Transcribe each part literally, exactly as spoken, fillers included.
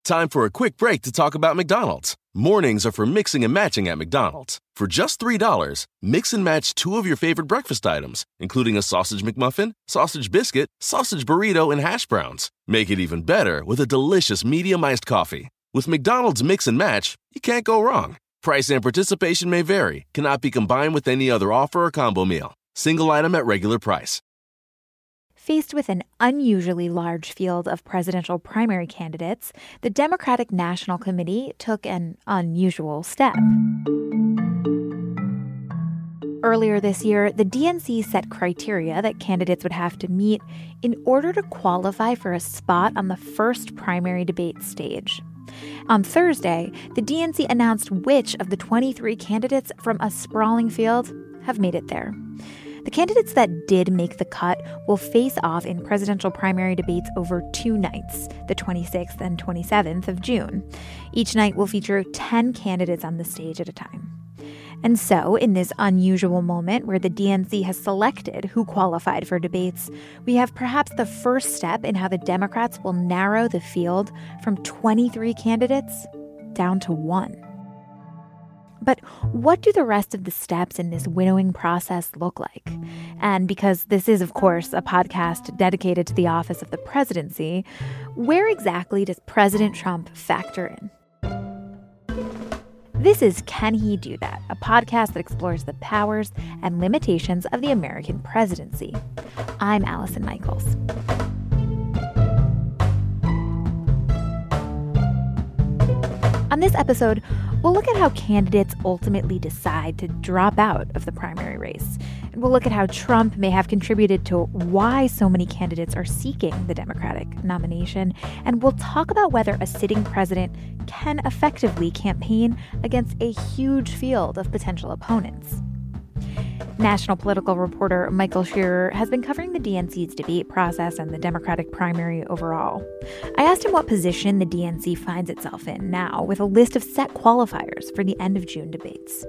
Time for a quick break to talk about McDonald's. Mornings are for mixing and matching at McDonald's. For just three dollars, mix and match two of your favorite breakfast items, including a sausage McMuffin, sausage biscuit, sausage burrito, and hash browns. Make it even better with a delicious medium iced coffee. With McDonald's Mix and Match, you can't go wrong. Price and participation may vary. Cannot be combined with any other offer or combo meal. Single item at regular price. Faced with an unusually large field of presidential primary candidates, the Democratic National Committee took an unusual step. Earlier this year, the D N C set criteria that candidates would have to meet in order to qualify for a spot on the first primary debate stage. On Thursday, the D N C announced which of the twenty-three candidates from a sprawling field have made it there. The candidates that did make the cut will face off in presidential primary debates over two nights, the twenty-sixth and twenty-seventh of June. Each night will feature ten candidates on the stage at a time. And so, in this unusual moment where the D N C has selected who qualified for debates, we have perhaps the first step in how the Democrats will narrow the field from twenty-three candidates down to one. But what do the rest of the steps in this winnowing process look like? And because this is, of course, a podcast dedicated to the office of the presidency, where exactly does President Trump factor in? This is Can He Do That, a podcast that explores the powers and limitations of the American presidency. I'm Allison Michaels. On this episode, we'll look at how candidates ultimately decide to drop out of the primary race. And we'll look at how Trump may have contributed to why so many candidates are seeking the Democratic nomination. And we'll talk about whether a sitting president can effectively campaign against a huge field of potential opponents. National political reporter Michael Shearer has been covering the D N C's debate process and the Democratic primary overall. I asked him what position the D N C finds itself in now, with a list of set qualifiers for the end of June debates.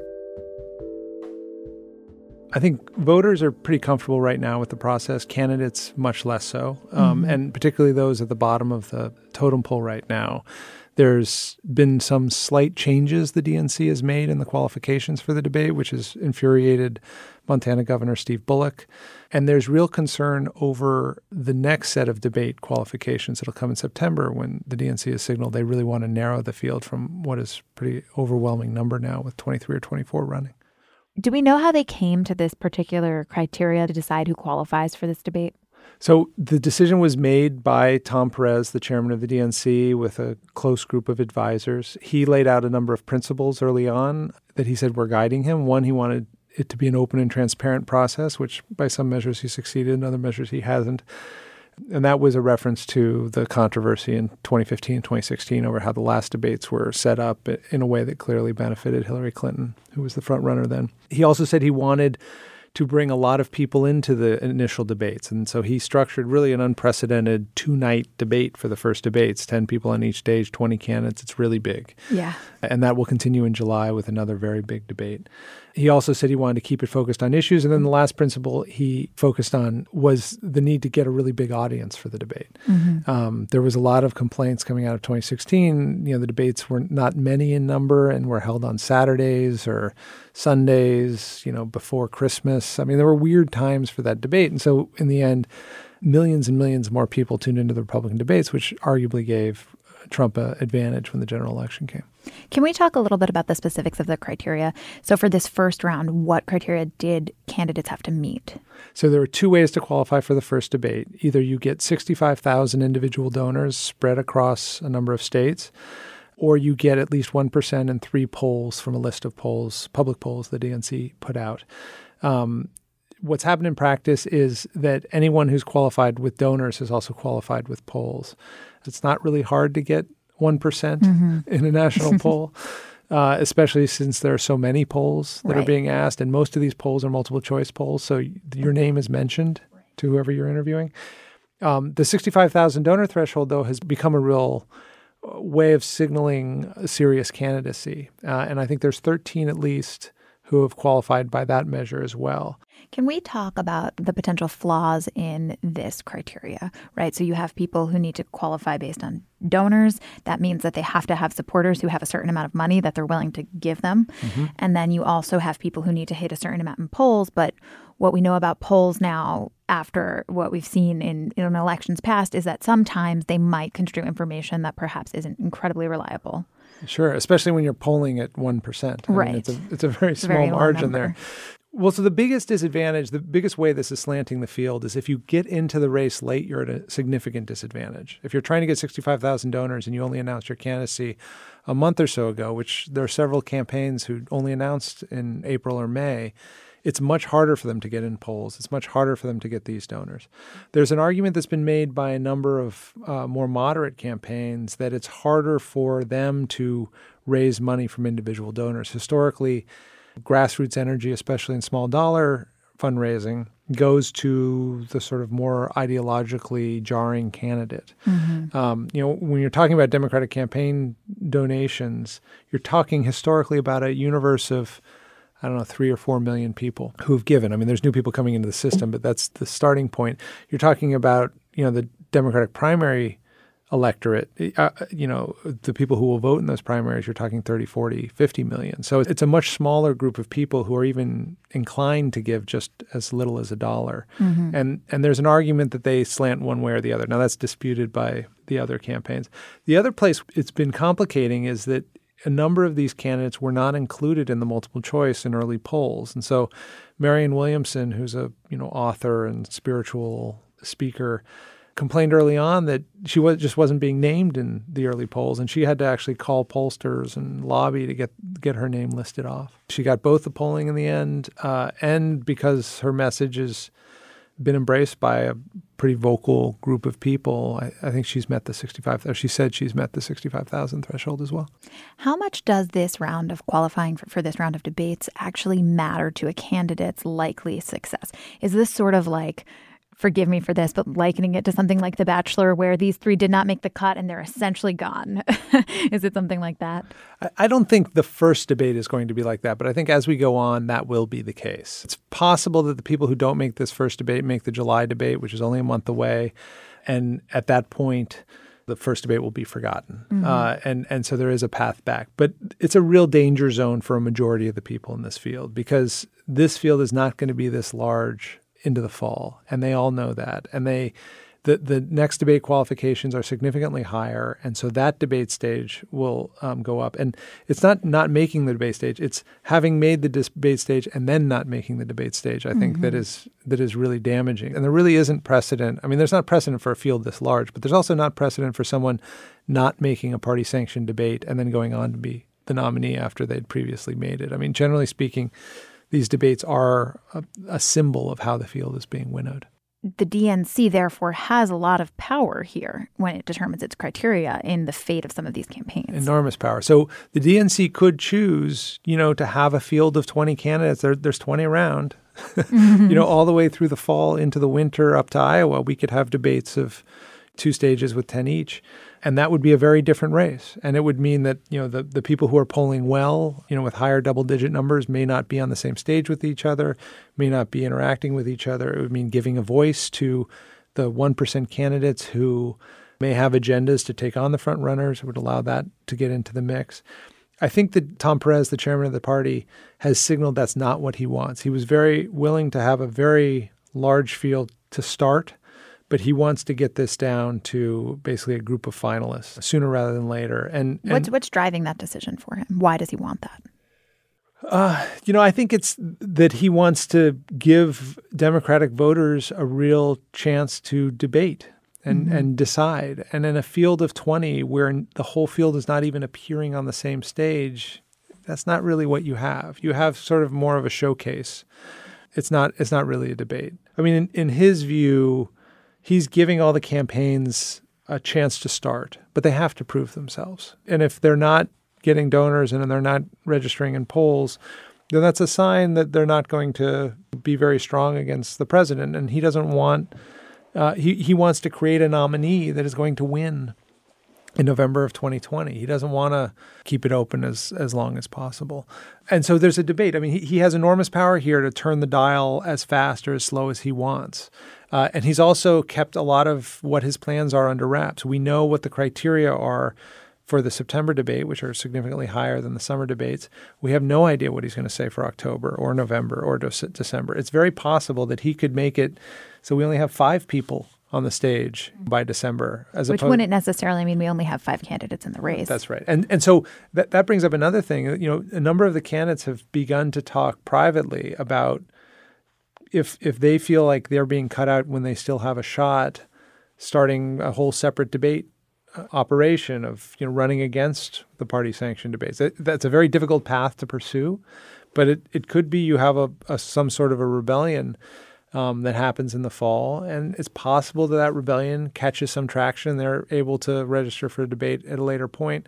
I think voters are pretty comfortable right now with the process, candidates much less so, um, mm-hmm. and particularly those at the bottom of the totem pole right now. There's been some slight changes the D N C has made in the qualifications for the debate, which has infuriated Montana Governor Steve Bullock. And there's real concern over the next set of debate qualifications that'll come in September when the D N C has signaled they really want to narrow the field from what is a pretty overwhelming number now with twenty-three or twenty-four running. Do we know how they came to this particular criteria to decide who qualifies for this debate? So the decision was made by Tom Perez, the chairman of the D N C, with a close group of advisors. He laid out a number of principles early on that he said were guiding him. One, he wanted it to be an open and transparent process, which by some measures he succeeded, in other measures he hasn't. And that was a reference to the controversy in twenty fifteen and twenty sixteen over how the last debates were set up in a way that clearly benefited Hillary Clinton, who was the front runner then. He also said he wanted to bring a lot of people into the initial debates. And so he structured really an unprecedented two-night debate for the first debates, ten people on each stage, twenty candidates. It's really big. Yeah. And that will continue in July with another very big debate. He also said he wanted to keep it focused on issues. And then the last principle he focused on was the need to get a really big audience for the debate. Mm-hmm. Um, there was a lot of complaints coming out of twenty sixteen. You know, the debates were not many in number and were held on Saturdays or Sundays, you know, before Christmas. I mean, there were weird times for that debate. And so in the end, millions and millions more people tuned into the Republican debates, which arguably gave Trump an advantage when the general election came. Can we talk a little bit about the specifics of the criteria? So for this first round, what criteria did candidates have to meet? So there were two ways to qualify for the first debate. Either you get sixty-five thousand individual donors spread across a number of states, or you get at least one percent in three polls from a list of polls, public polls the D N C put out. Um, what's happened in practice is that anyone who's qualified with donors has also qualified with polls. It's not really hard to get one percent mm-hmm. in a national poll, uh, especially since there are so many polls that right. are being asked. And most of these polls are multiple choice polls. So your name is mentioned right. to whoever you're interviewing. Um, the sixty-five thousand donor threshold, though, has become a real way of signaling a serious candidacy. Uh, and I think there's thirteen at least who have qualified by that measure as well. Can we talk about the potential flaws in this criteria, right? So you have people who need to qualify based on donors. That means that they have to have supporters who have a certain amount of money that they're willing to give them. Mm-hmm. And then you also have people who need to hit a certain amount in polls. But what we know about polls now, after what we've seen in, in elections past, is that sometimes they might construe information that perhaps isn't incredibly reliable. Sure, especially when you're polling at one percent. I right. mean, it's, a, it's a very it's small a very margin there. Well, so the biggest disadvantage, the biggest way this is slanting the field is if you get into the race late, you're at a significant disadvantage. If you're trying to get sixty-five thousand donors and you only announced your candidacy a month or so ago, which there are several campaigns who only announced in April or May, it's much harder for them to get in polls. It's much harder for them to get these donors. There's an argument that's been made by a number of uh, more moderate campaigns that it's harder for them to raise money from individual donors. Historically, grassroots energy, especially in small dollar fundraising, goes to the sort of more ideologically jarring candidate. Mm-hmm. Um, you know, when you're talking about Democratic campaign donations, you're talking historically about a universe of, I don't know, three or four million people who've given. I mean, there's new people coming into the system, but that's the starting point. You're talking about, you know, the Democratic primary electorate, uh, you know, the people who will vote in those primaries, you're talking thirty, forty, fifty million. So it's a much smaller group of people who are even inclined to give just as little as a dollar. Mm-hmm. And and there's an argument that they slant one way or the other. Now, that's disputed by the other campaigns. The other place it's been complicating is that a number of these candidates were not included in the multiple choice in early polls. And so Marianne Williamson, who's a, you know, author and spiritual speaker, complained early on that she was, just wasn't being named in the early polls, and she had to actually call pollsters and lobby to get get her name listed off. She got both the polling in the end, uh, and because her message has been embraced by a pretty vocal group of people, I, I think she's met the sixty-five, or she said she's met the sixty-five thousand threshold as well. How much does this round of qualifying for, for this round of debates actually matter to a candidate's likely success? Is this sort of like, forgive me for this, but likening it to something like The Bachelor, where these three did not make the cut and they're essentially gone? Is it something like that? I, I don't think the first debate is going to be like that, but I think as we go on, that will be the case. It's possible that the people who don't make this first debate make the July debate, which is only a month away. And at that point, the first debate will be forgotten. Mm-hmm. Uh, and, and so there is a path back. But it's a real danger zone for a majority of the people in this field, because this field is not going to be this large into the fall, and they all know that. And they, the the next debate qualifications are significantly higher, and so that debate stage will um, go up. And it's not not making the debate stage; it's having made the debate stage and then not making the debate stage. I think mm-hmm. that is that is really damaging. And there really isn't precedent. I mean, there's not precedent for a field this large, but there's also not precedent for someone not making a party-sanctioned debate and then going on to be the nominee after they'd previously made it. I mean, generally speaking, these debates are a, a symbol of how the field is being winnowed. The D N C, therefore, has a lot of power here when it determines its criteria in the fate of some of these campaigns. Enormous power. So the D N C could choose, you know, to have a field of twenty candidates. There, there's twenty around, mm-hmm. you know, all the way through the fall into the winter up to Iowa. We could have debates of two stages with ten each. And that would be a very different race. And it would mean that, you know, the, the people who are polling well, you know, with higher double-digit numbers may not be on the same stage with each other, may not be interacting with each other. It would mean giving a voice to the one percent candidates who may have agendas to take on the front runners. It would allow that to get into the mix. I think that Tom Perez, the chairman of the party, has signaled that's not what he wants. He was very willing to have a very large field to start, but he wants to get this down to basically a group of finalists sooner rather than later. And, and what's what's driving that decision for him? Why does he want that? Uh, you know, I think it's that he wants to give Democratic voters a real chance to debate and, mm-hmm. and decide. And in a field of twenty where the whole field is not even appearing on the same stage, that's not really what you have. You have sort of more of a showcase. It's not it's not really a debate. I mean, in, in his view, he's giving all the campaigns a chance to start, but they have to prove themselves. And if they're not getting donors and they're not registering in polls, then that's a sign that they're not going to be very strong against the president. And he doesn't want, uh, he, he wants to create a nominee that is going to win in November of twenty twenty. He doesn't want to keep it open as, as long as possible. And so there's a debate. I mean, he, he has enormous power here to turn the dial as fast or as slow as he wants. Uh, and he's also kept a lot of what his plans are under wraps. We know what the criteria are for the September debate, which are significantly higher than the summer debates. We have no idea what he's going to say for October or November or De- December. It's very possible that he could make it so we only have five people on the stage by December. As Which opposed, wouldn't necessarily mean we only have five candidates in the race. That's right. And and so that, that brings up another thing. You know, a number of the candidates have begun to talk privately about if if they feel like they're being cut out when they still have a shot, starting a whole separate debate uh, operation of, you know, running against the party-sanctioned debates. That, that's a very difficult path to pursue, but it, it could be you have a, a some sort of a rebellion Um, that happens in the fall. And it's possible that that rebellion catches some traction. They're able to register for a debate at a later point.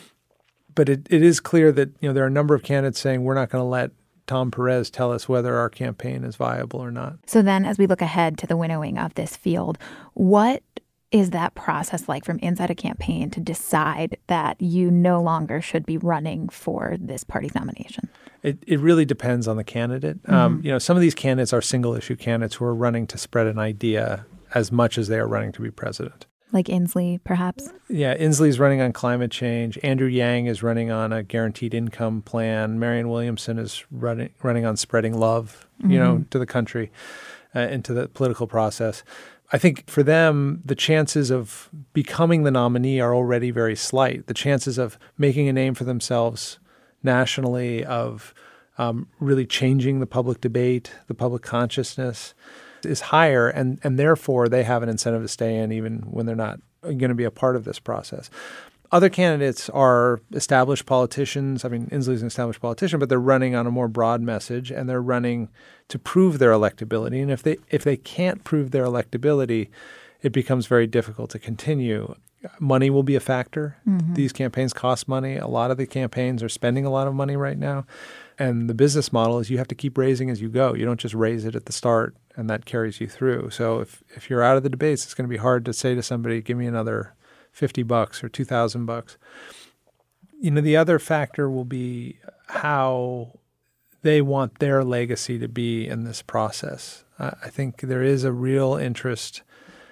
But it, it is clear that, you know, there are a number of candidates saying we're not going to let Tom Perez tell us whether our campaign is viable or not. So then as we look ahead to the winnowing of this field, what is that process like from inside a campaign to decide that you no longer should be running for this party's nomination? It it really depends on the candidate. Mm-hmm. Um, you know, some of these candidates are single issue candidates who are running to spread an idea as much as they are running to be president. Like Inslee, perhaps? Yeah, Inslee's running on climate change. Andrew Yang is running on a guaranteed income plan. Marianne Williamson is running running on spreading love, mm-hmm. you know, to the country uh, and to the political process. I think for them, the chances of becoming the nominee are already very slight. The chances of making a name for themselves nationally, of um, really changing the public debate, the public consciousness is higher, and, and therefore they have an incentive to stay in even when they're not going to be a part of this process. Other candidates are established politicians. I mean, Inslee's an established politician, but they're running on a more broad message, and they're running to prove their electability. And if they if they can't prove their electability, it becomes very difficult to continue. Money will be a factor. Mm-hmm. These campaigns cost money. A lot of the campaigns are spending a lot of money right now. And the business model is you have to keep raising as you go. You don't just raise it at the start and that carries you through. So if, if you're out of the debates, it's going to be hard to say to somebody, give me another fifty bucks or two thousand bucks. You know, the other factor will be how they want their legacy to be in this process. Uh, I think there is a real interest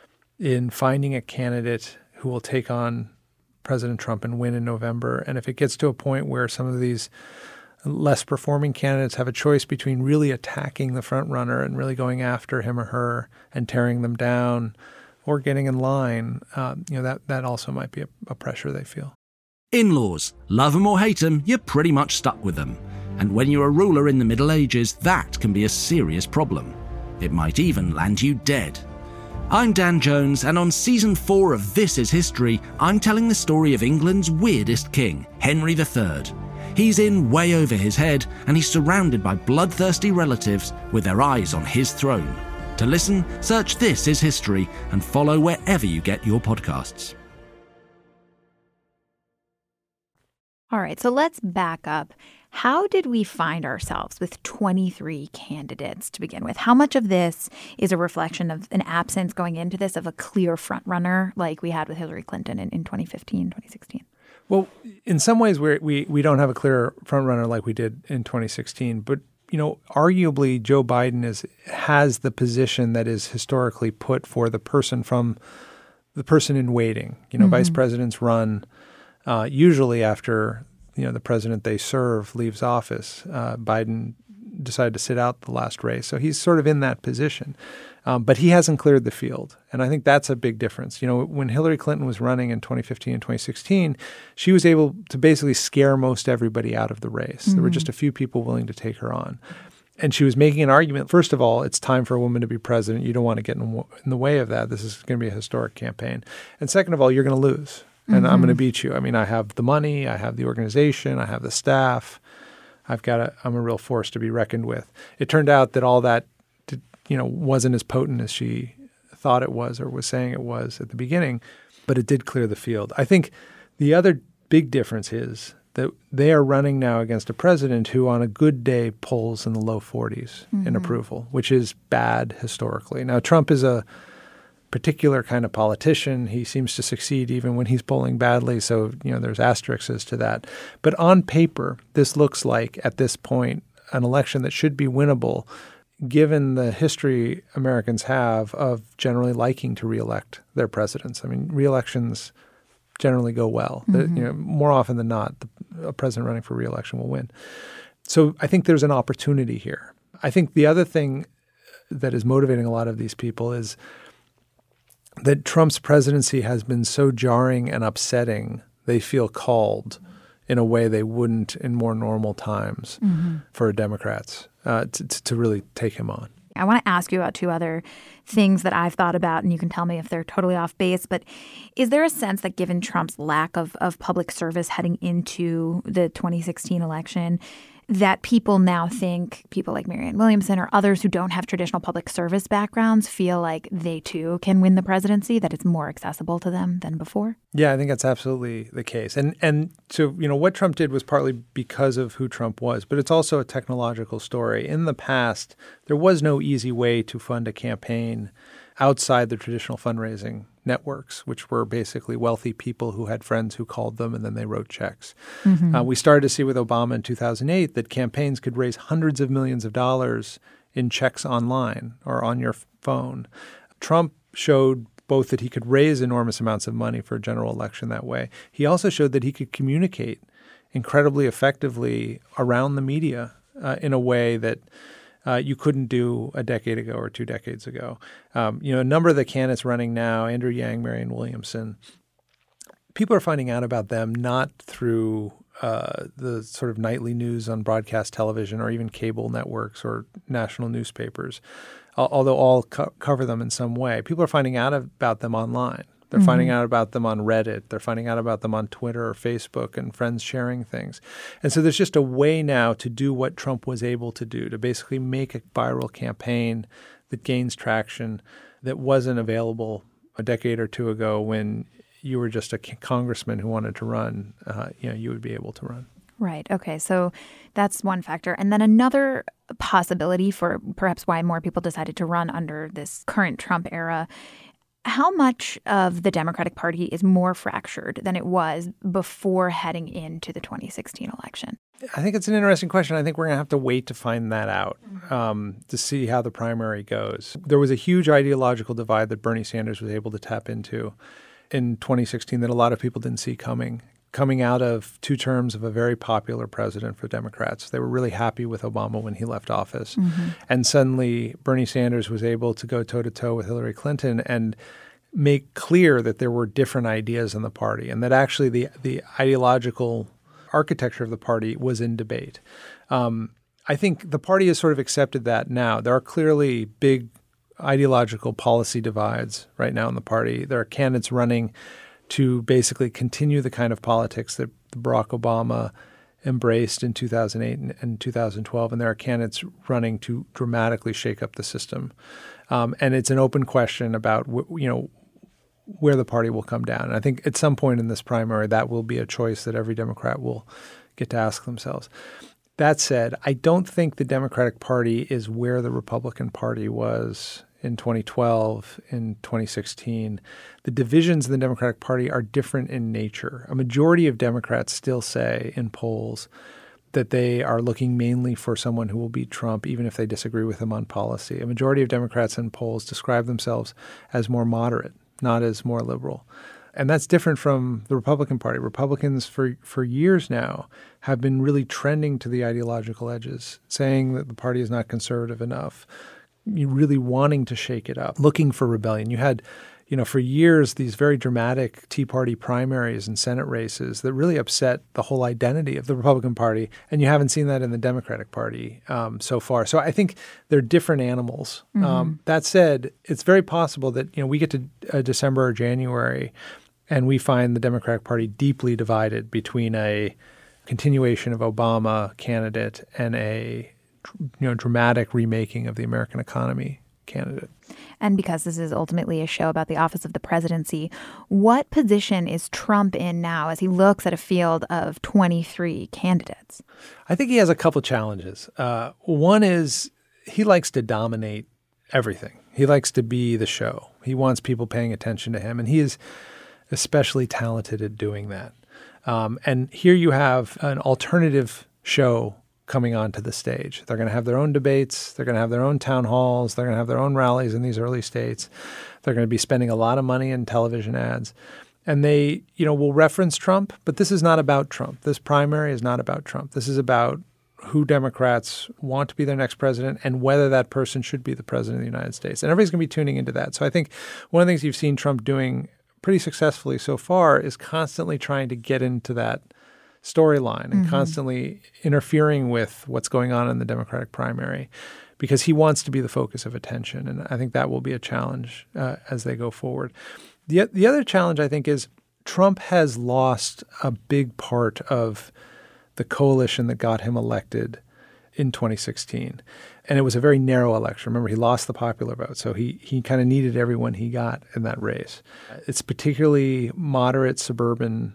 in finding a candidate who will take on President Trump and win in November. And if it gets to a point where some of these less performing candidates have a choice between really attacking the front runner and really going after him or her and tearing them down or getting in line, uh, you know, that, that also might be a, a pressure they feel. In-laws, love them or hate them, you're pretty much stuck with them. And when you're a ruler in the Middle Ages, that can be a serious problem. It might even land you dead. I'm Dan Jones, and on season four of This Is History, I'm telling the story of England's weirdest king, Henry the Third. He's in way over his head, and he's surrounded by bloodthirsty relatives with their eyes on his throne. To listen, search This Is History and follow wherever you get your podcasts. All right, so let's back up. How did we find ourselves with twenty-three candidates to begin with? How much of this is a reflection of an absence going into this of a clear frontrunner like we had with Hillary Clinton in, in twenty fifteen, twenty sixteen? Well, in some ways we're, we we don't have a clear frontrunner like we did in twenty sixteen. But, you know, arguably Joe Biden is has the position that is historically put for the person from the person in waiting. You know, mm-hmm. vice presidents run uh, usually after you know, the president they serve leaves office. Uh, Biden decided to sit out the last race. So he's sort of in that position. Um, but he hasn't cleared the field. And I think that's a big difference. You know, when Hillary Clinton was running in twenty fifteen and twenty sixteen, she was able to basically scare most everybody out of the race. Mm-hmm. There were just a few people willing to take her on. And she was making an argument. First of all, it's time for a woman to be president. You don't want to get in, in the way of that. This is going to be a historic campaign. And second of all, you're going to lose. And mm-hmm. I'm going to beat you. I mean, I have the money, I have the organization, I have the staff. I've got a, I'm a real force to be reckoned with. It turned out that all that, did, you know, wasn't as potent as she thought it was or was saying it was at the beginning, but it did clear the field. I think the other big difference is that they are running now against a president who on a good day polls in the low forties mm-hmm. in approval, which is bad historically. Now, Trump is a particular kind of politician. He seems to succeed even when he's polling badly. So, you know, there's asterisks to that. But on paper, this looks like, at this point, an election that should be winnable, given the history Americans have of generally liking to reelect their presidents. I mean, reelections generally go well. Mm-hmm. The, you know, more often than not, the, a president running for reelection will win. So I think there's an opportunity here. I think the other thing that is motivating a lot of these people is that Trump's presidency has been so jarring and upsetting, they feel called in a way they wouldn't in more normal times mm-hmm. for Democrats uh, to, to really take him on. I want to ask you about two other things that I've thought about, and you can tell me if they're totally off base. But is there a sense that given Trump's lack of, of public service heading into the twenty sixteen election, that people now think, people like Marianne Williamson or others who don't have traditional public service backgrounds feel like they too can win the presidency, that it's more accessible to them than before? Yeah, I think that's absolutely the case. And and so, you know, what Trump did was partly because of who Trump was, but it's also a technological story. In the past, there was no easy way to fund a campaign outside the traditional fundraising networks, which were basically wealthy people who had friends who called them and then they wrote checks. Mm-hmm. Uh, we started to see with Obama in two thousand eight that campaigns could raise hundreds of millions of dollars in checks online or on your phone. Trump showed both that he could raise enormous amounts of money for a general election that way. He also showed that he could communicate incredibly effectively around the media uh, in a way that Uh, you couldn't do a decade ago or two decades ago. Um, you know, a number of the candidates running now, Andrew Yang, Marianne Williamson, people are finding out about them not through uh, the sort of nightly news on broadcast television or even cable networks or national newspapers, although all co- cover them in some way. People are finding out about them online. They're mm-hmm. finding out about them on Reddit. They're finding out about them on Twitter or Facebook and friends sharing things. And so there's just a way now to do what Trump was able to do, to basically make a viral campaign that gains traction that wasn't available a decade or two ago when you were just a congressman who wanted to run. Uh, you know, you would be able to run. Right. Okay. So that's one factor. And then another possibility for perhaps why more people decided to run under this current Trump era. How much of the Democratic Party is more fractured than it was before heading into the twenty sixteen election? I think it's an interesting question. I think we're going to have to wait to find that out um, to see how the primary goes. There was a huge ideological divide that Bernie Sanders was able to tap into in twenty sixteen that a lot of people didn't see coming. Coming out of two terms of a very popular president for Democrats. They were really happy with Obama when he left office. Mm-hmm. And suddenly Bernie Sanders was able to go toe-to-toe with Hillary Clinton and make clear that there were different ideas in the party and that actually the, the ideological architecture of the party was in debate. Um, I think the party has sort of accepted that now. There are clearly big ideological policy divides right now in the party. There are candidates running to basically continue the kind of politics that Barack Obama embraced in two thousand eight and, and two thousand twelve. And there are candidates running to dramatically shake up the system. Um, and it's an open question about, you know, where the party will come down. And I think at some point in this primary, that will be a choice that every Democrat will get to ask themselves. That said, I don't think the Democratic Party is where the Republican Party was in twenty twelve, in twenty sixteen. The divisions in the Democratic Party are different in nature. A majority of Democrats still say in polls that they are looking mainly for someone who will beat Trump, even if they disagree with him on policy. A majority of Democrats in polls describe themselves as more moderate, not as more liberal. And that's different from the Republican Party. Republicans for, for years now have been really trending to the ideological edges, saying that the party is not conservative enough, really wanting to shake it up, looking for rebellion. You had, you know, for years, these very dramatic Tea Party primaries and Senate races that really upset the whole identity of the Republican Party. And you haven't seen that in the Democratic Party um, so far. So I think they're different animals. Mm-hmm. Um, that said, it's very possible that, you know, we get to uh, December or January and we find the Democratic Party deeply divided between a continuation of Obama candidate and a you know, dramatic remaking of the American economy candidate. And because this is ultimately a show about the office of the presidency, what position is Trump in now as he looks at a field of twenty-three candidates? I think he has a couple challenges. Uh, one is he likes to dominate everything. He likes to be the show. He wants people paying attention to him, and he is especially talented at doing that. Um, and here you have an alternative show coming onto the stage. They're going to have their own debates. They're going to have their own town halls. They're going to have their own rallies in these early states. They're going to be spending a lot of money in television ads. And they, you know, will reference Trump, but this is not about Trump. This primary is not about Trump. This is about who Democrats want to be their next president and whether that person should be the president of the United States. And everybody's going to be tuning into that. So I think one of the things you've seen Trump doing pretty successfully so far is constantly trying to get into that storyline and mm-hmm. constantly interfering with what's going on in the Democratic primary because he wants to be the focus of attention. And I think that will be a challenge uh, as they go forward. The, the other challenge, I think, is Trump has lost a big part of the coalition that got him elected in twenty sixteen. And it was a very narrow election. Remember, he lost the popular vote. So he he kind of needed everyone he got in that race. It's particularly moderate suburban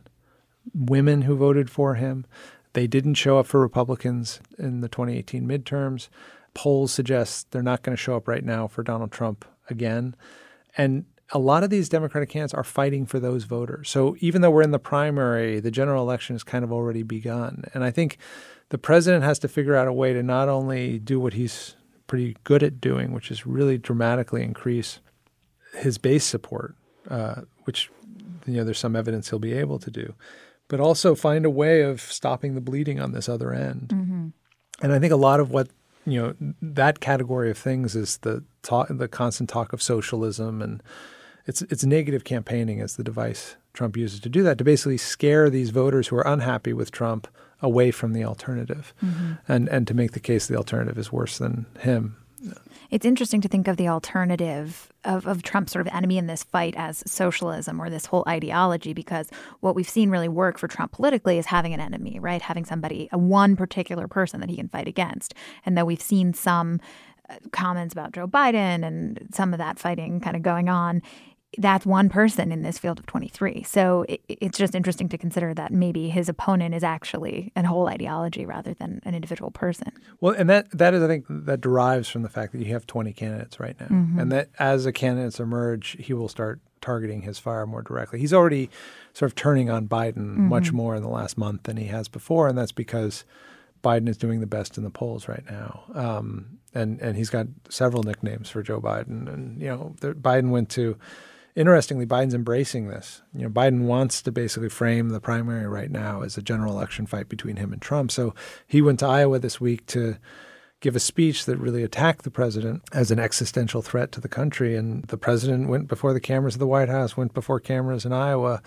women who voted for him. They didn't show up for Republicans in the twenty eighteen midterms. Polls suggest they're not going to show up right now for Donald Trump again. And a lot of these Democratic candidates are fighting for those voters. So even though we're in the primary, the general election has kind of already begun. And I think the president has to figure out a way to not only do what he's pretty good at doing, which is really dramatically increase his base support, uh, which, you know, there's some evidence he'll be able to do, but also find a way of stopping the bleeding on this other end. Mm-hmm. And I think a lot of what, you know, that category of things is the talk, the constant talk of socialism, and it's it's negative campaigning as the device Trump uses to do that, to basically scare these voters who are unhappy with Trump away from the alternative, mm-hmm. and and to make the case the alternative is worse than him. It's interesting to think of the alternative of, of Trump's sort of enemy in this fight as socialism or this whole ideology, because what we've seen really work for Trump politically is having an enemy, right? Having somebody, a one particular person that he can fight against. And though we've seen some comments about Joe Biden and some of that fighting kind of going on, that's one person in this field of twenty-three. So it, it's just interesting to consider that maybe his opponent is actually a whole ideology rather than an individual person. Well, and that that is, I think, that derives from the fact that you have twenty candidates right now. Mm-hmm. And that as the candidates emerge, he will start targeting his fire more directly. He's already sort of turning on Biden mm-hmm. much more in the last month than he has before, and that's because Biden is doing the best in the polls right now. Um, and, and he's got several nicknames for Joe Biden. And, you know, the, Biden went to... Interestingly, Biden's embracing this. You know, Biden wants to basically frame the primary right now as a general election fight between him and Trump. So he went to Iowa this week to give a speech that really attacked the president as an existential threat to the country. And the president went before the cameras of the White House, went before cameras in Iowa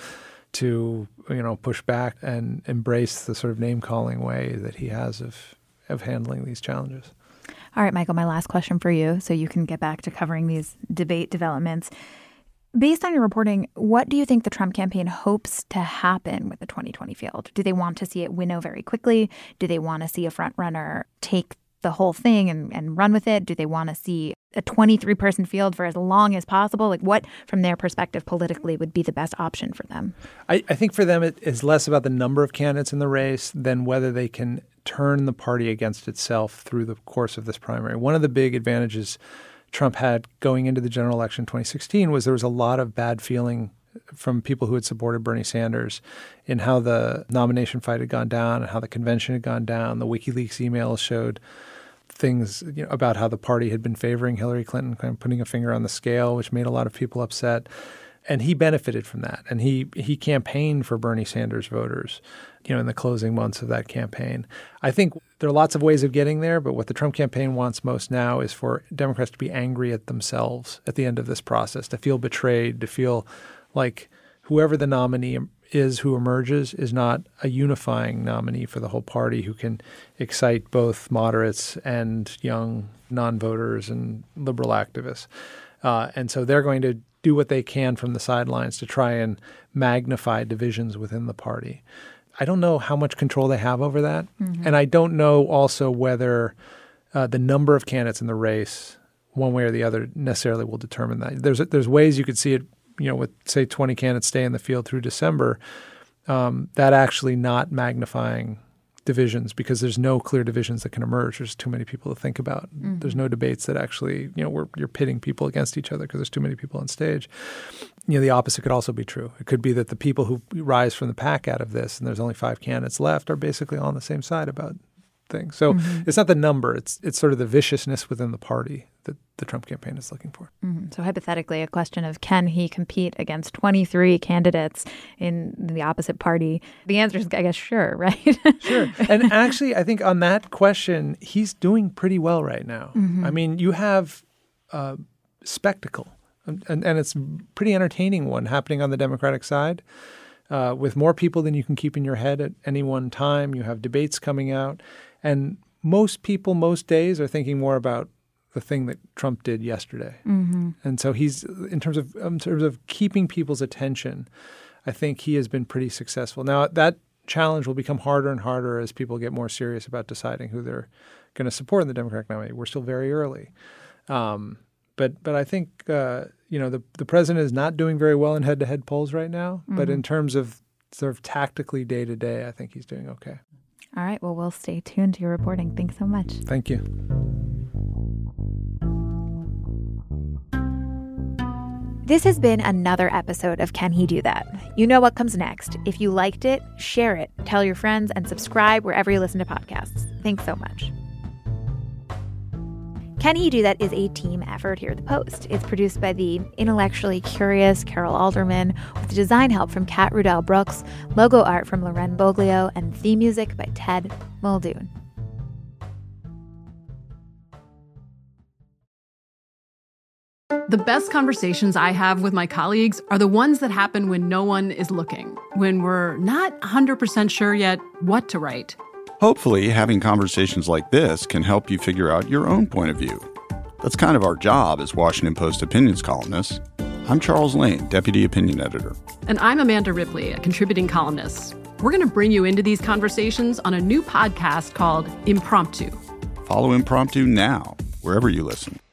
to, you know, push back and embrace the sort of name-calling way that he has of of handling these challenges. All right, Michael, my last question for you, so you can get back to covering these debate developments. Based on your reporting, what do you think the Trump campaign hopes to happen with the twenty twenty field? Do they want to see it winnow very quickly? Do they want to see a front runner take the whole thing and, and run with it? Do they want to see a twenty-three person field for as long as possible? Like, what, from their perspective politically, would be the best option for them? I, I think for them it is less about the number of candidates in the race than whether they can turn the party against itself through the course of this primary. One of the big advantages Trump had going into the general election in twenty sixteen was there was a lot of bad feeling from people who had supported Bernie Sanders in how the nomination fight had gone down and how the convention had gone down. The WikiLeaks emails showed things, you know, about how the party had been favoring Hillary Clinton, kind of putting a finger on the scale, which made a lot of people upset. And he benefited from that. And he he campaigned for Bernie Sanders voters, you know, in the closing months of that campaign. I think there are lots of ways of getting there, but what the Trump campaign wants most now is for Democrats to be angry at themselves at the end of this process, to feel betrayed, to feel like whoever the nominee is who emerges is not a unifying nominee for the whole party who can excite both moderates and young non-voters and liberal activists. Uh, and so they're going to do what they can from the sidelines to try and magnify divisions within the party. I don't know how much control they have over that. Mm-hmm. And I don't know also whether uh, the number of candidates in the race, one way or the other, necessarily will determine that. There's there's ways you could see it, you know, with, say, twenty candidates stay in the field through December, um, that actually not magnifying divisions because there's no clear divisions that can emerge. There's too many people to think about. Mm-hmm. There's no debates that actually, you know, where you're pitting people against each other because there's too many people on stage. You know, the opposite could also be true. It could be that the people who rise from the pack out of this, and there's only five candidates left, are basically all on the same side about things. So mm-hmm. it's not the number. It's it's sort of the viciousness within the party that the Trump campaign is looking for. Mm-hmm. So hypothetically, a question of can he compete against twenty-three candidates in the opposite party? The answer is, I guess, sure, right? Sure. And actually, I think on that question, he's doing pretty well right now. Mm-hmm. I mean, you have uh, spectacle, and, and it's a pretty entertaining one happening on the Democratic side. Uh, with more people than you can keep in your head at any one time. You have debates coming out. And most people, most days, are thinking more about the thing that Trump did yesterday. Mm-hmm. And so he's, in terms of in terms of keeping people's attention, I think he has been pretty successful. Now, that challenge will become harder and harder as people get more serious about deciding who they're going to support in the Democratic nominee. We're still very early. Um, but but I think, uh, you know, the, the president is not doing very well in head-to-head polls right now. Mm-hmm. But in terms of sort of tactically day-to-day, I think he's doing okay. All right. Well, we'll stay tuned to your reporting. Thanks so much. Thank you. This has been another episode of Can He Do That? You know what comes next. If you liked it, share it, tell your friends, and subscribe wherever you listen to podcasts. Thanks so much. Can He Do That is a team effort here at The Post. It's produced by the intellectually curious Carol Alderman, with design help from Kat Rudell Brooks, logo art from Loren Boglio, and theme music by Ted Muldoon. The best conversations I have with my colleagues are the ones that happen when no one is looking, when we're not one hundred percent sure yet what to write. Hopefully, having conversations like this can help you figure out your own point of view. That's kind of our job as Washington Post opinions columnists. I'm Charles Lane, Deputy Opinion Editor. And I'm Amanda Ripley, a contributing columnist. We're going to bring you into these conversations on a new podcast called Impromptu. Follow Impromptu now, wherever you listen.